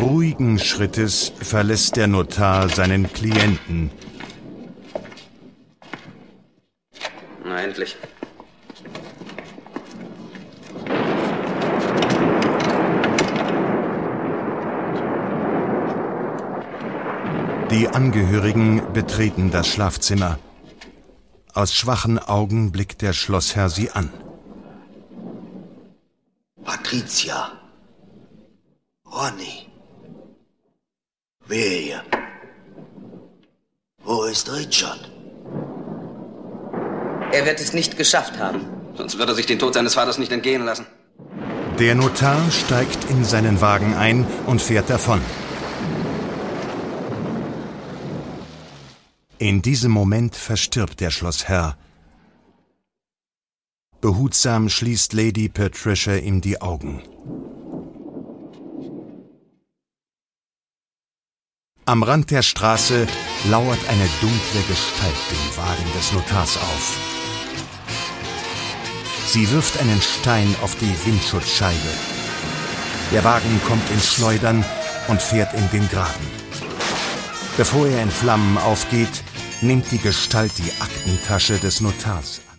Ruhigen Schrittes verlässt der Notar seinen Klienten. Na, endlich. Die Angehörigen betreten das Schlafzimmer. Aus schwachen Augen blickt der Schlossherr sie an. Patricia. Ronny. Wehe. Wo ist Richard? Er wird es nicht geschafft haben. Sonst wird er sich den Tod seines Vaters nicht entgehen lassen. Der Notar steigt in seinen Wagen ein und fährt davon. In diesem Moment verstirbt der Schlossherr. Behutsam schließt Lady Patricia ihm die Augen. Am Rand der Straße lauert eine dunkle Gestalt dem Wagen des Notars auf. Sie wirft einen Stein auf die Windschutzscheibe. Der Wagen kommt ins Schleudern und fährt in den Graben. Bevor er in Flammen aufgeht, nimmt die Gestalt die Aktentasche des Notars